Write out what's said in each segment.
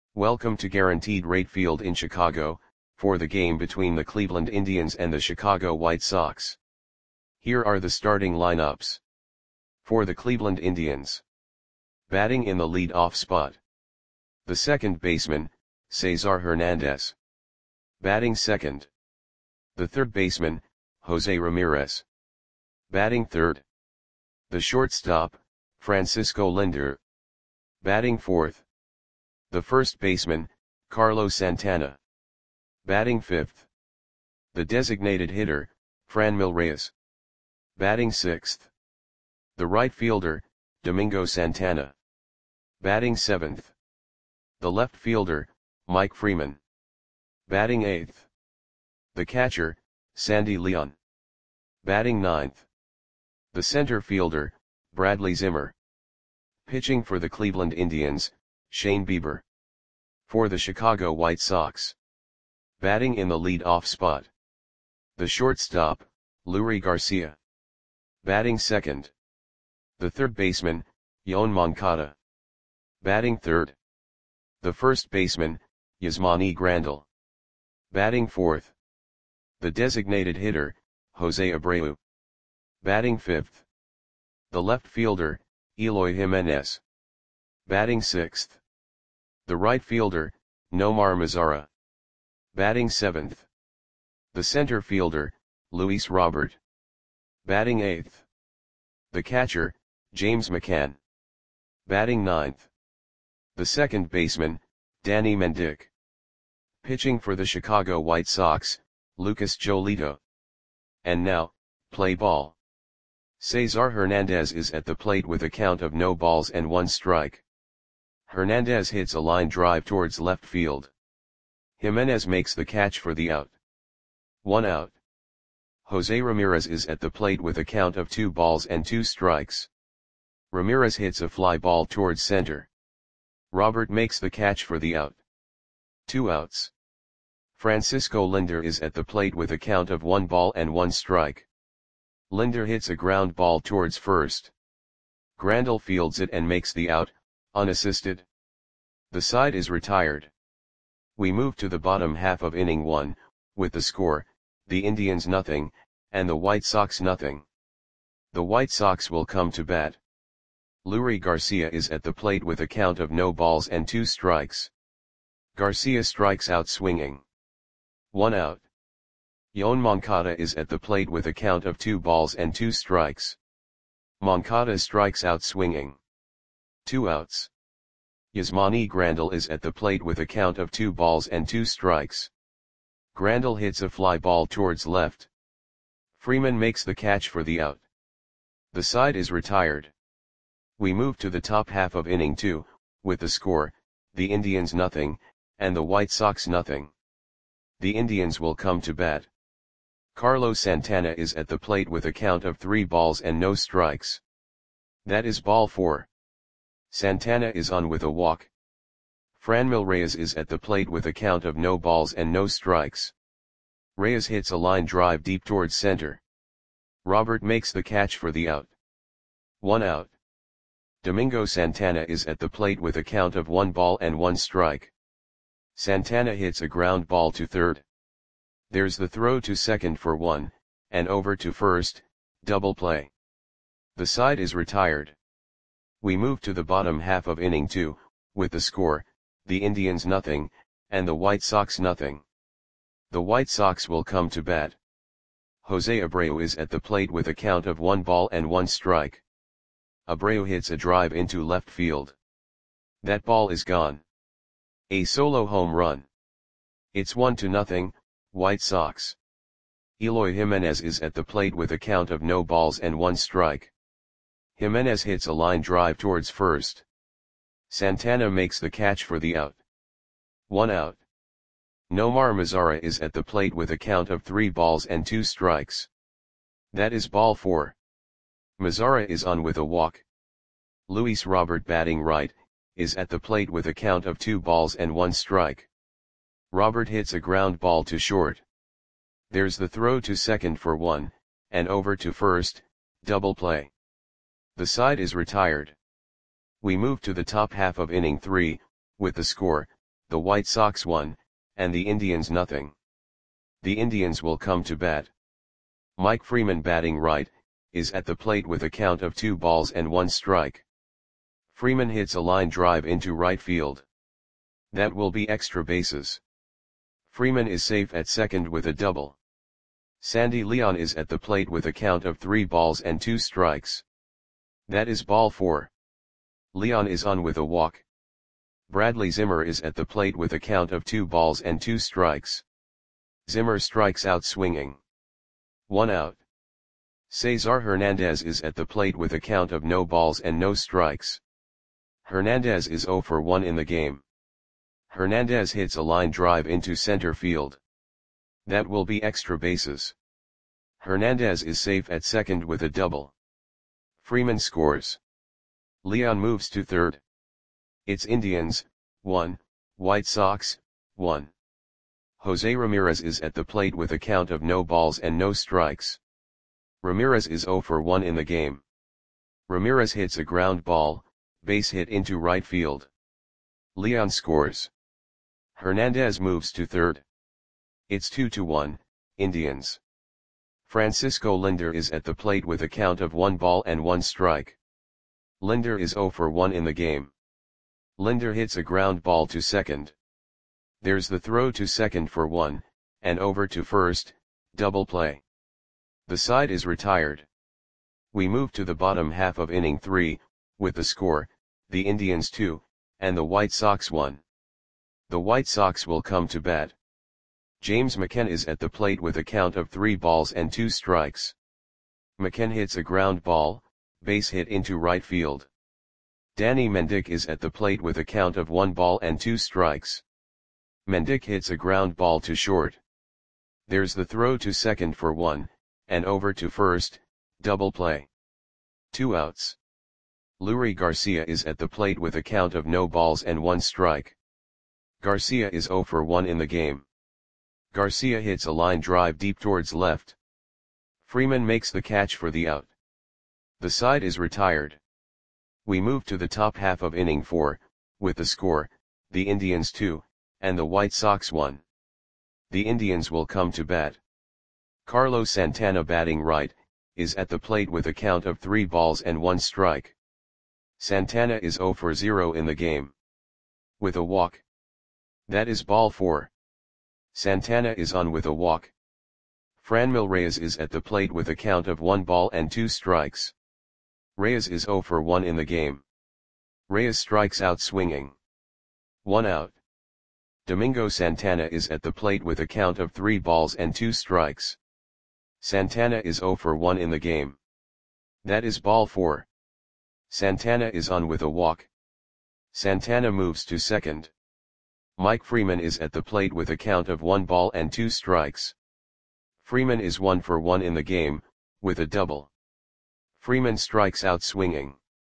Welcome to Guaranteed Rate Field in Chicago, for the game between the Cleveland Indians and the Chicago White Sox. Here are the starting lineups. For the Cleveland Indians. Batting in the lead-off spot. The second baseman, Cesar Hernandez. Batting second. The third baseman, Jose Ramirez. Batting third. The shortstop, Francisco Lindor. Batting fourth. The first baseman, Carlos Santana. Batting fifth. The designated hitter, Franmil Reyes. Batting sixth. The right fielder, Domingo Santana. Batting seventh. The left fielder, Mike Freeman. Batting eighth. The catcher, Sandy Leon. Batting ninth. The center fielder, Bradley Zimmer. Pitching for the Cleveland Indians, Shane Bieber. For the Chicago White Sox. Batting in the lead-off spot. The shortstop, Leury Garcia. Batting second. The third baseman, Yoan Moncada. Batting third. The first baseman, Yasmani Grandal. Batting fourth. The designated hitter, Jose Abreu. Batting fifth. The left fielder, Eloy Jimenez. Batting sixth. The right fielder, Nomar Mazara. Batting seventh. The center fielder, Luis Robert. Batting eighth. The catcher, James McCann. Batting ninth. The second baseman, Danny Mendick. Pitching for the Chicago White Sox, Lucas Giolito. And now, play ball. Cesar Hernandez is at the plate with a count of no balls and one strike. Hernandez hits a line drive towards left field. Jimenez makes the catch for the out. 1 out. Jose Ramirez is at the plate with a count of 2 balls and 2 strikes. Ramirez hits a fly ball towards center. Robert makes the catch for the out. 2 outs. Francisco Lindor is at the plate with a count of 1 ball and 1 strike. Lindor hits a ground ball towards first. Grandal fields it and makes the out, unassisted. The side is retired. We move to the bottom half of inning 1, with the score, the Indians nothing, and the White Sox nothing. The White Sox will come to bat. Leury Garcia is at the plate with a count of no balls and 2 strikes. Garcia strikes out swinging. 1 out. Yoan Moncada is at the plate with a count of 2 balls and 2 strikes. Moncada strikes out swinging. 2 outs. Yasmani Grandal is at the plate with a count of 2 balls and 2 strikes. Grandal hits a fly ball towards left. Freeman makes the catch for the out. The side is retired. We move to the top half of inning 2, with the score, the Indians nothing, and the White Sox nothing. The Indians will come to bat. Carlos Santana is at the plate with a count of 3 balls and no strikes. That is ball 4. Santana is on with a walk. Franmil Reyes is at the plate with a count of no balls and no strikes. Reyes hits a line drive deep towards center. Robert makes the catch for the out. 1 out. Domingo Santana is at the plate with a count of 1 ball and 1 strike. Santana hits a ground ball to third. There's the throw to second for 1, and over to first, double play. The side is retired. We move to the bottom half of inning 2, with the score, the Indians nothing, and the White Sox nothing. The White Sox will come to bat. Jose Abreu is at the plate with a count of 1 ball and 1 strike. Abreu hits a drive into left field. That ball is gone. A solo home run. It's 1-0, White Sox. Eloy Jimenez is at the plate with a count of no balls and 1 strike. Jimenez hits a line drive towards first. Santana makes the catch for the out. 1 out. Nomar Mazara is at the plate with a count of 3 balls and 2 strikes. That is ball 4. Mazara is on with a walk. Luis Robert, batting right, is at the plate with a count of 2 balls and 1 strike. Robert hits a ground ball to short. There's the throw to second for 1, and over to first, double play. The side is retired. We move to the top half of inning 3, with the score, the White Sox 1, and the Indians nothing. The Indians will come to bat. Mike Freeman batting right, is at the plate with a count of 2 balls and 1 strike. Freeman hits a line drive into right field. That will be extra bases. Freeman is safe at second with a double. Sandy Leon is at the plate with a count of 3 balls and 2 strikes. That is ball 4. Leon is on with a walk. Bradley Zimmer is at the plate with a count of 2 balls and 2 strikes. Zimmer strikes out swinging. 1 out. Cesar Hernandez is at the plate with a count of no balls and no strikes. Hernandez is 0 for 1 in the game. Hernandez hits a line drive into center field. That will be extra bases. Hernandez is safe at second with a double. Freeman scores. Leon moves to third. It's Indians, 1, White Sox, 1. Jose Ramirez is at the plate with a count of no balls and no strikes. Ramirez is 0 for 1 in the game. Ramirez hits a ground ball, base hit into right field. Leon scores. Hernandez moves to third. It's 2-1, Indians. Francisco Lindor is at the plate with a count of 1 ball and 1 strike. Lindor is 0 for 1 in the game. Lindor hits a ground ball to second. There's the throw to second for 1, and over to first, double play. The side is retired. We move to the bottom half of inning 3, with the score, the Indians 2, and the White Sox 1. The White Sox will come to bat. James McCann is at the plate with a count of 3 balls and 2 strikes. McCann hits a ground ball, base hit into right field. Danny Mendick is at the plate with a count of 1 ball and 2 strikes. Mendick hits a ground ball to short. There's the throw to second for 1, and over to first, double play. 2 outs. Leury Garcia is at the plate with a count of no balls and 1 strike. Garcia is 0 for 1 in the game. Garcia hits a line drive deep towards left. Freeman makes the catch for the out. The side is retired. We move to the top half of inning 4, with the score, the Indians 2, and the White Sox 1. The Indians will come to bat. Carlos Santana batting right, is at the plate with a count of 3 balls and 1 strike. Santana is 0 for 0 in the game. With a walk. That is ball 4. Santana is on with a walk. Franmil Reyes is at the plate with a count of 1 ball and 2 strikes. Reyes is 0 for 1 in the game. Reyes strikes out swinging. 1 out. Domingo Santana is at the plate with a count of 3 balls and 2 strikes. Santana is 0 for 1 in the game. That is ball 4. Santana is on with a walk. Santana moves to second. Mike Freeman is at the plate with a count of 1 ball and 2 strikes. Freeman is 1 for 1 in the game, with a double. Freeman strikes out swinging.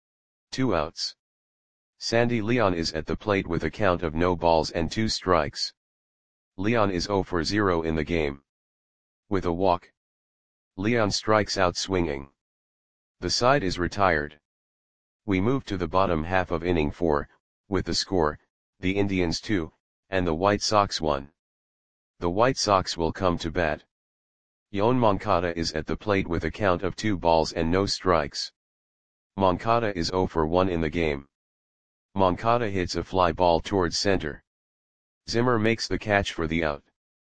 2 outs. Sandy Leon is at the plate with a count of no balls and 2 strikes. Leon is 0 for 0 in the game. With a walk. Leon strikes out swinging. The side is retired. We move to the bottom half of inning 4, with the score, the Indians 2, and the White Sox 1. The White Sox will come to bat. Yoan Moncada is at the plate with a count of 2 balls and no strikes. Moncada is 0 for 1 in the game. Moncada hits a fly ball towards center. Zimmer makes the catch for the out.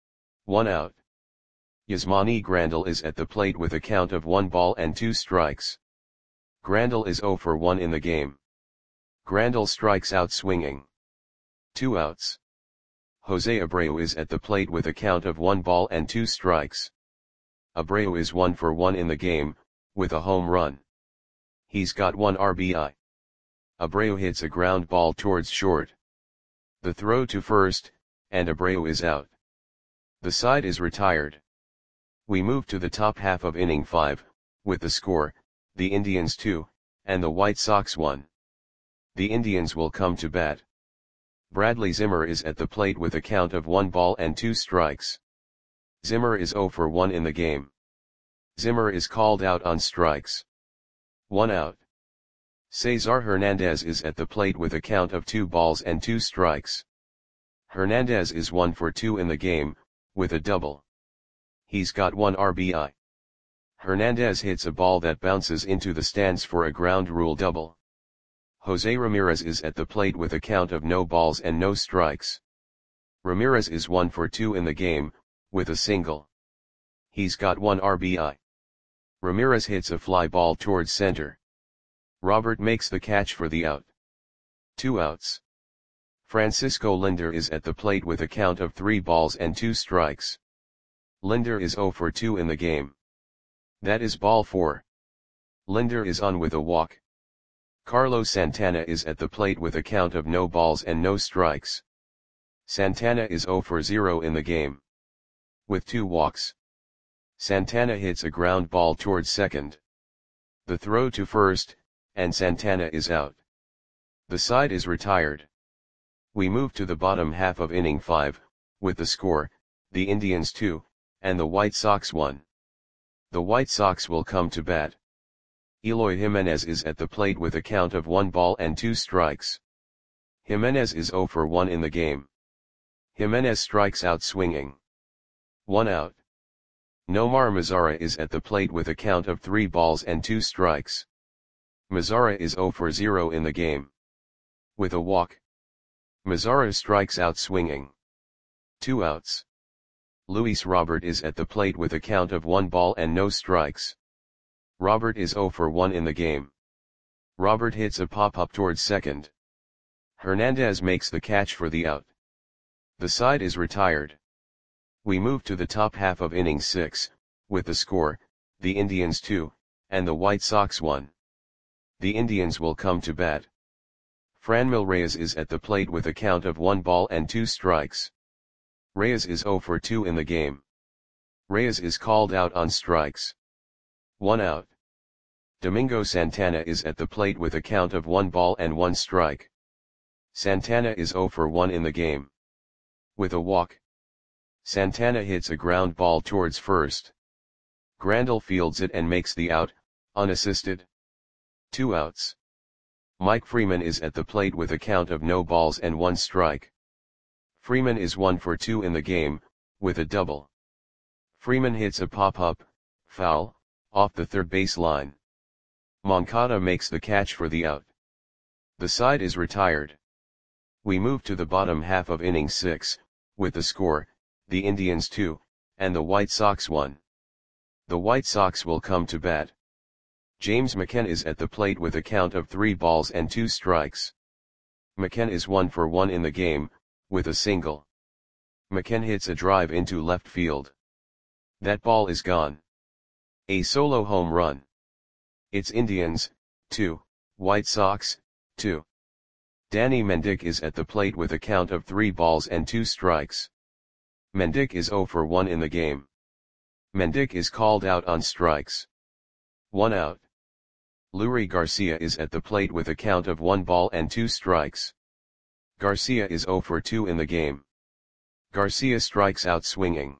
1 out. Yasmani Grandal is at the plate with a count of 1 ball and 2 strikes. Grandal is 0 for 1 in the game. Grandal strikes out swinging. 2 outs. Jose Abreu is at the plate with a count of 1 ball and 2 strikes. Abreu is 1 for 1 in the game, with a home run. He's got 1 RBI. Abreu hits a ground ball towards short. The throw to first, and Abreu is out. The side is retired. We move to the top half of inning 5, with the score, the Indians 2, and the White Sox 1. The Indians will come to bat. Bradley Zimmer is at the plate with a count of 1 ball and 2 strikes. Zimmer is 0 for 1 in the game. Zimmer is called out on strikes. 1 out. Cesar Hernandez is at the plate with a count of 2 balls and 2 strikes. Hernandez is 1 for 2 in the game, with a double. He's got 1 RBI. Hernandez hits a ball that bounces into the stands for a ground rule double. Jose Ramirez is at the plate with a count of no balls and no strikes. Ramirez is 1 for 2 in the game, with a single. He's got 1 RBI. Ramirez hits a fly ball towards center. Robert makes the catch for the out. 2 outs. Francisco Lindor is at the plate with a count of 3 balls and 2 strikes. Lindor is 0 for 2 in the game. That is ball 4. Lindor is on with a walk. Carlos Santana is at the plate with a count of no balls and no strikes. Santana is 0 for 0 in the game. With 2 walks. Santana hits a ground ball towards second. The throw to first, and Santana is out. The side is retired. We move to the bottom half of inning 5, with the score, the Indians 2, and the White Sox 1. The White Sox will come to bat. Eloy Jimenez is at the plate with a count of 1 ball and 2 strikes. Jimenez is 0 for 1 in the game. Jimenez strikes out swinging. 1 out. Nomar Mazara is at the plate with a count of 3 balls and 2 strikes. Mazara is 0 for 0 in the game. With a walk. Mazara strikes out swinging. 2 outs. Luis Robert is at the plate with a count of 1 ball and no strikes. Robert is 0 for 1 in the game. Robert hits a pop-up towards second. Hernandez makes the catch for the out. The side is retired. We move to the top half of inning 6, with the score, the Indians 2, and the White Sox 1. The Indians will come to bat. Franmil Reyes is at the plate with a count of 1 ball and 2 strikes. Reyes is 0 for 2 in the game. Reyes is called out on strikes. 1 out. Domingo Santana is at the plate with a count of 1 ball and 1 strike. Santana is 0 for 1 in the game. With a walk. Santana hits a ground ball towards first. Grandal fields it and makes the out, unassisted. 2 outs. Mike Freeman is at the plate with a count of no balls and 1 strike. Freeman is 1 for 2 in the game, with a double. Freeman hits a pop-up, foul, off the third base line. Moncada makes the catch for the out. The side is retired. We move to the bottom half of inning 6, with the score, the Indians 2, and the White Sox 1. The White Sox will come to bat. James McCann is at the plate with a count of 3 balls and 2 strikes. McCann is 1 for 1 in the game, with a single. McCann hits a drive into left field. That ball is gone. A solo home run. It's Indians, 2, White Sox, 2. Danny Mendick is at the plate with a count of 3 balls and 2 strikes. Mendick is 0 for 1 in the game. Mendick is called out on strikes. 1 out. Leury Garcia is at the plate with a count of 1 ball and 2 strikes. Garcia is 0 for 2 in the game. Garcia strikes out swinging.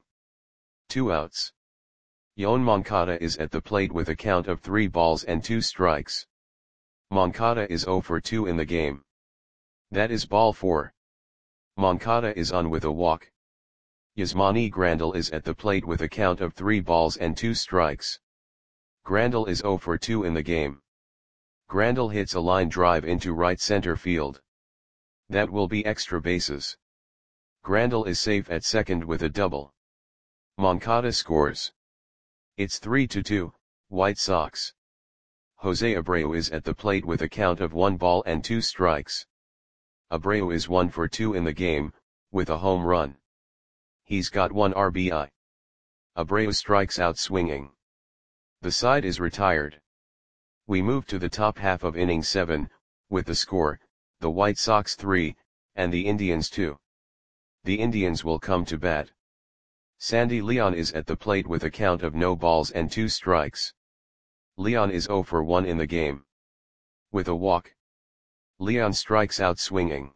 2 outs. Yoan Moncada is at the plate with a count of 3 balls and 2 strikes. Moncada is 0 for 2 in the game. That is ball 4. Moncada is on with a walk. Yasmani Grandal is at the plate with a count of 3 balls and 2 strikes. Grandal is 0 for 2 in the game. Grandal hits a line drive into right center field. That will be extra bases. Grandal is safe at second with a double. Moncada scores. It's 3-2, White Sox. Jose Abreu is at the plate with a count of 1 ball and 2 strikes. Abreu is 1 for 2 in the game, with a home run. He's got 1 RBI. Abreu strikes out swinging. The side is retired. We move to the top half of inning 7, with the score, the White Sox 3, and the Indians 2. The Indians will come to bat. Sandy Leon is at the plate with a count of no balls and 2 strikes. Leon is 0 for 1 in the game. With a walk. Leon strikes out swinging.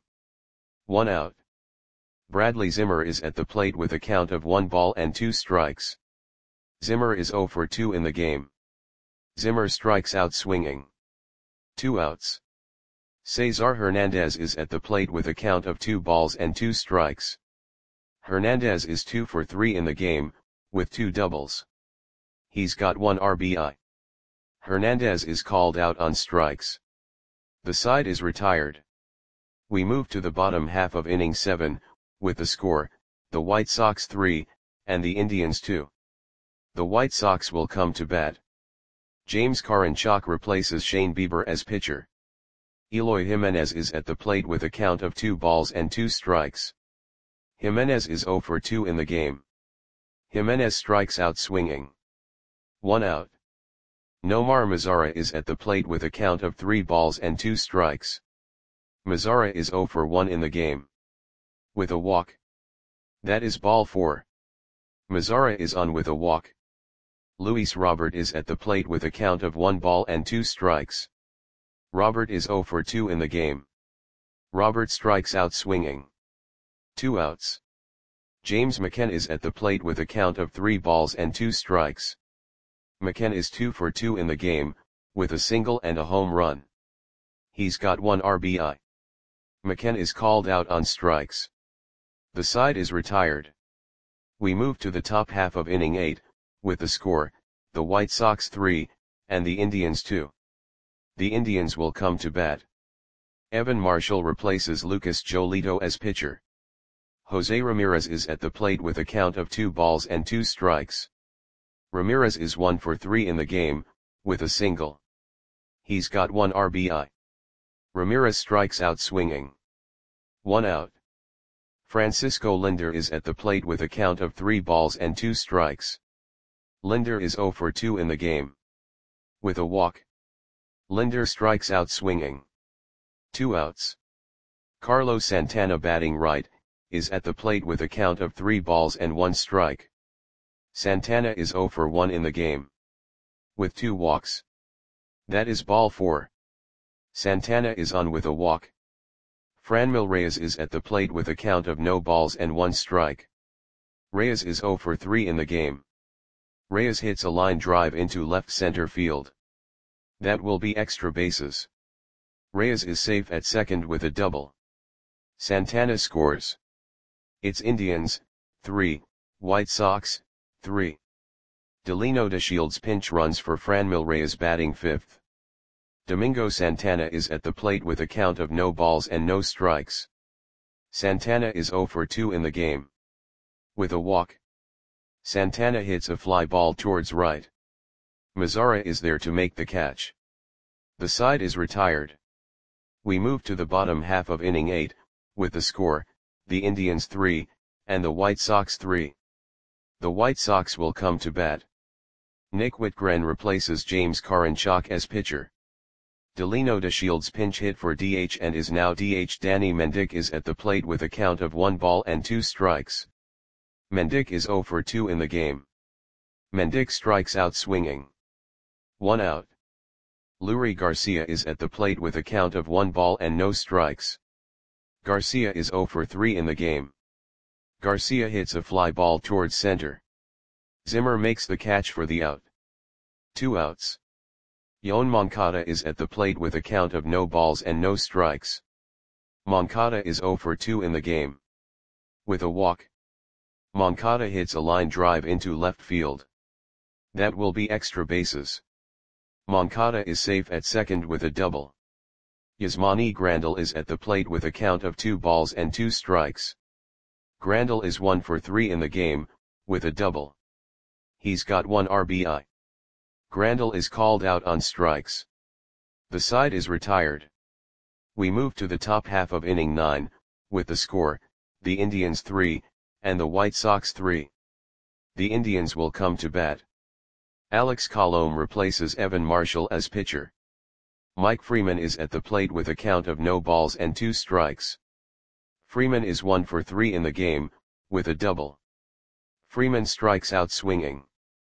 1 out. Bradley Zimmer is at the plate with a count of 1 ball and 2 strikes. Zimmer is 0 for 2 in the game. Zimmer strikes out swinging. 2 outs. Cesar Hernandez is at the plate with a count of 2 balls and 2 strikes. Hernandez is 2 for 3 in the game, with 2 doubles. He's got 1 RBI. Hernandez is called out on strikes. The side is retired. We move to the bottom half of inning 7, with the score, the White Sox 3, and the Indians 2. The White Sox will come to bat. James Karinchak replaces Shane Bieber as pitcher. Eloy Jimenez is at the plate with a count of 2 balls and 2 strikes. Jimenez is 0 for 2 in the game. Jimenez strikes out swinging. 1 out. Nomar Mazara is at the plate with a count of 3 balls and 2 strikes. Mazara is 0 for 1 in the game. With a walk. That is ball 4. Mazara is on with a walk. Luis Robert is at the plate with a count of 1 ball and 2 strikes. Robert is 0 for 2 in the game. Robert strikes out swinging. 2 outs. James McCann is at the plate with a count of 3 balls and 2 strikes. McCann is 2 for 2 in the game, with a single and a home run. He's got 1 RBI. McCann is called out on strikes. The side is retired. We move to the top half of inning 8, with the score, the White Sox 3, and the Indians 2. The Indians will come to bat. Evan Marshall replaces Lucas Giolito as pitcher. Jose Ramirez is at the plate with a count of 2 balls and 2 strikes. Ramirez is 1 for 3 in the game, with a single. He's got 1 RBI. Ramirez strikes out swinging. 1 out. Francisco Lindor is at the plate with a count of 3 balls and 2 strikes. Lindor is 0 for 2 in the game. With a walk. Lindor strikes out swinging. 2 outs. Carlos Santana, batting right, is at the plate with a count of 3 balls and 1 strike. Santana is 0 for 1 in the game. With 2 walks. That is ball 4. Santana is on with a walk. Franmil Reyes is at the plate with a count of no balls and 1 strike. Reyes is 0 for 3 in the game. Reyes hits a line drive into left center field. That will be extra bases. Reyes is safe at second with a double. Santana scores. It's Indians, 3, White Sox, 3. Delino DeShields pinch runs for Franmil Reyes, batting 5th. Domingo Santana is at the plate with a count of no balls and no strikes. Santana is 0 for 2 in the game. With a walk. Santana hits a fly ball towards right. Mazara is there to make the catch. The side is retired. We move to the bottom half of inning 8, with the score, the Indians 3, and the White Sox 3. The White Sox will come to bat. Nick Whitgren replaces James Karinchak as pitcher. Delino DeShields pinch hit for DH and is now DH. Danny Mendick is at the plate with a count of 1 ball and 2 strikes. Mendick is 0 for 2 in the game. Mendick strikes out swinging. 1 out. Leury Garcia is at the plate with a count of 1 ball and no strikes. Garcia is 0 for 3 in the game. Garcia hits a fly ball towards center. Zimmer makes the catch for the out. 2 outs. Yoan Moncada is at the plate with a count of no balls and no strikes. Moncada is 0 for 2 in the game. With a walk. Moncada hits a line drive into left field. That will be extra bases. Moncada is safe at second with a double. Yasmani Grandal is at the plate with a count of 2 balls and 2 strikes. Grandal is 1 for 3 in the game, with a double. He's got 1 RBI. Grandal is called out on strikes. The side is retired. We move to the top half of inning 9, with the score, the Indians 3, and the White Sox 3. The Indians will come to bat. Alex Colomé replaces Evan Marshall as pitcher. Mike Freeman is at the plate with a count of no balls and 2 strikes. Freeman is 1 for 3 in the game, with a double. Freeman strikes out swinging.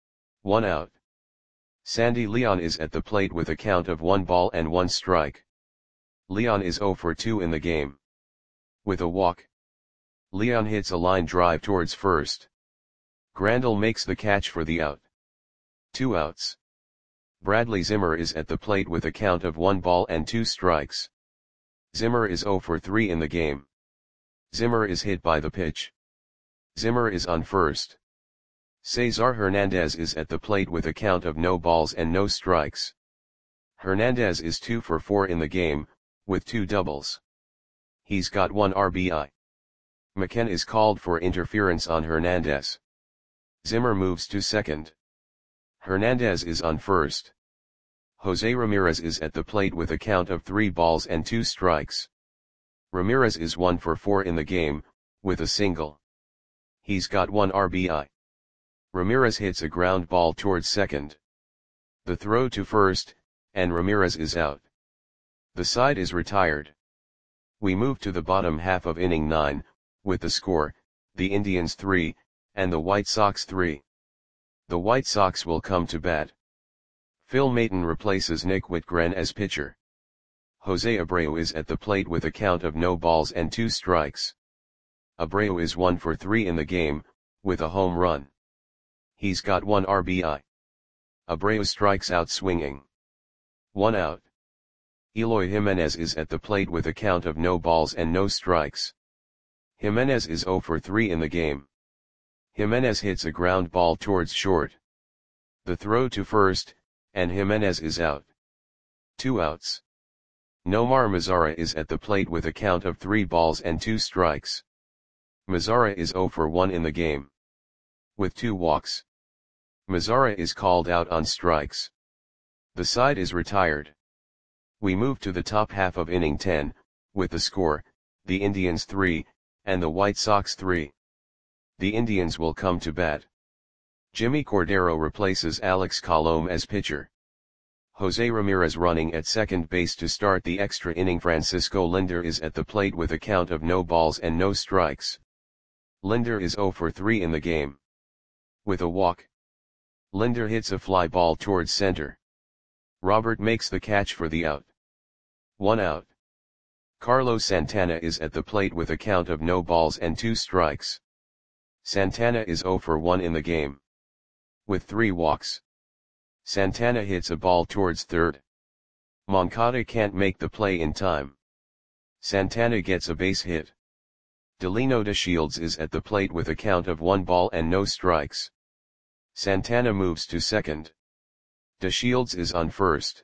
1 out. Sandy Leon is at the plate with a count of 1 ball and 1 strike. Leon is 0 for 2 in the game. With a walk. Leon hits a line drive towards first. Grandal makes the catch for the out. 2 outs. Bradley Zimmer is at the plate with a count of 1 ball and 2 strikes. Zimmer is 0 for 3 in the game. Zimmer is hit by the pitch. Zimmer is on first. Cesar Hernandez is at the plate with a count of no balls and no strikes. Hernandez is 2 for 4 in the game, with 2 doubles. He's got 1 RBI. McKen is called for interference on Hernandez. Zimmer moves to second. Hernandez is on first. Jose Ramirez is at the plate with a count of 3 balls and 2 strikes. Ramirez is 1 for 4 in the game, with a single. He's got 1 RBI. Ramirez hits a ground ball towards second. The throw to first, and Ramirez is out. The side is retired. We move to the bottom half of inning 9, with the score, the Indians 3, and the White Sox 3. The White Sox will come to bat. Phil Maton replaces Nick Whitgren as pitcher. Jose Abreu is at the plate with a count of no balls and 2 strikes. Abreu is 1 for 3 in the game, with a home run. He's got 1 RBI. Abreu strikes out swinging. 1 out. Eloy Jimenez is at the plate with a count of no balls and no strikes. Jimenez is 0 for 3 in the game. Jimenez hits a ground ball towards short. The throw to first, and Jimenez is out. 2 outs. Nomar Mazara is at the plate with a count of 3 balls and 2 strikes. Mazara is 0 for 1 in the game. With 2 walks. Mazara is called out on strikes. The side is retired. We move to the top half of inning 10, with the score, the Indians 3, and the White Sox 3. The Indians will come to bat. Jimmy Cordero replaces Alex Colomé as pitcher. Jose Ramirez running at second base to start the extra inning. Francisco Lindor is at the plate with a count of no balls and no strikes. Lindor is 0 for 3 in the game. With a walk. Lindor hits a fly ball towards center. Robert makes the catch for the out. 1 out. Carlos Santana is at the plate with a count of no balls and 2 strikes. Santana is 0 for 1 in the game. With 3 walks. Santana hits a ball towards third. Moncada can't make the play in time. Santana gets a base hit. Delino DeShields is at the plate with a count of 1 ball and no strikes. Santana moves to second. DeShields is on first.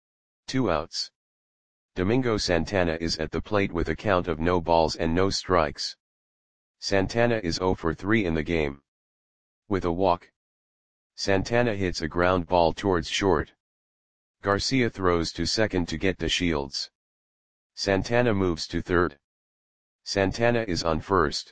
2 outs. Domingo Santana is at the plate with a count of no balls and no strikes. Santana is 0 for 3 in the game. With a walk. Santana hits a ground ball towards short. Garcia throws to second to get DeShields. Santana moves to third. Santana is on first.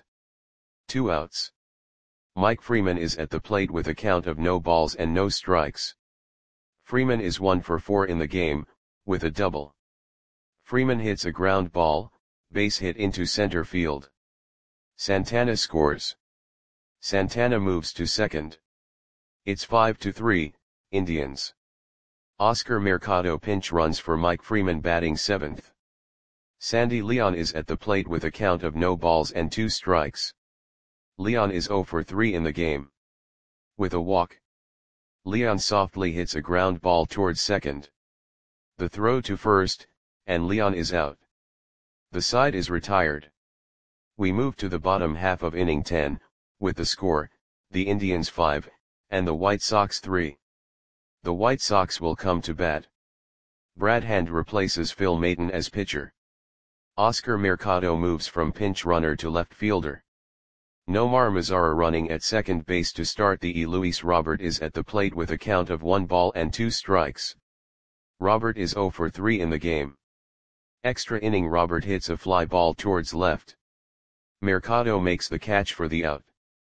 2 outs. Mike Freeman is at the plate with a count of no balls and no strikes. Freeman is 1 for 4 in the game, with a double. Freeman hits a ground ball, base hit into center field. Santana scores. Santana moves to second. It's 5-3, Indians. Oscar Mercado pinch runs for Mike Freeman batting 7th. Sandy Leon is at the plate with a count of no balls and 2 strikes. Leon is 0 for 3 in the game. With a walk. Leon softly hits a ground ball towards second. The throw to first, and Leon is out. The side is retired. We move to the bottom half of inning 10, with the score, the Indians 5, and the White Sox 3. The White Sox will come to bat. Brad Hand replaces Phil Maton as pitcher. Oscar Mercado moves from pinch runner to left fielder. Nomar Mazara running at second base to start the Luis Robert is at the plate with a count of 1 ball and 2 strikes. Robert is 0 for 3 in the game. Extra inning. Robert hits a fly ball towards left. Mercado makes the catch for the out.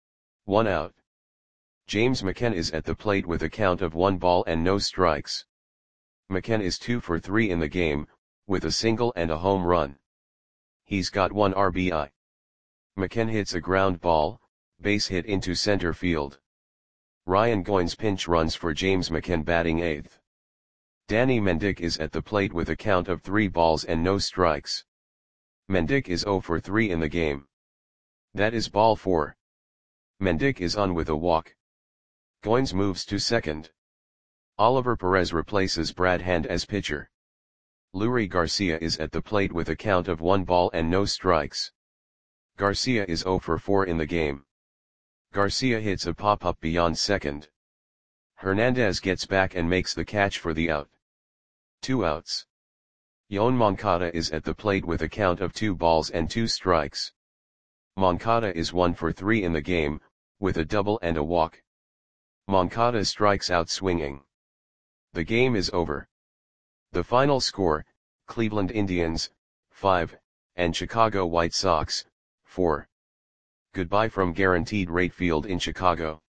1 out. James McKen is at the plate with a count of 1 ball and no strikes. McKen is 2 for 3 in the game, with a single and a home run. He's got 1 RBI. McKen hits a ground ball, base hit into center field. Ryan Goins pinch runs for James McKen batting 8th. Danny Mendick is at the plate with a count of 3 balls and no strikes. Mendick is 0 for 3 in the game. That is ball 4. Mendick is on with a walk. Goins moves to second. Oliver Perez replaces Brad Hand as pitcher. Leury Garcia is at the plate with a count of 1 ball and no strikes. Garcia is 0 for 4 in the game. Garcia hits a pop-up beyond second. Hernandez gets back and makes the catch for the out. 2 outs. Yoan Moncada is at the plate with a count of 2 balls and 2 strikes. Moncada is 1 for 3 in the game, with a double and a walk. Moncada strikes out swinging. The game is over. The final score, Cleveland Indians, 5, and Chicago White Sox, 4. Goodbye from Guaranteed Rate Field in Chicago.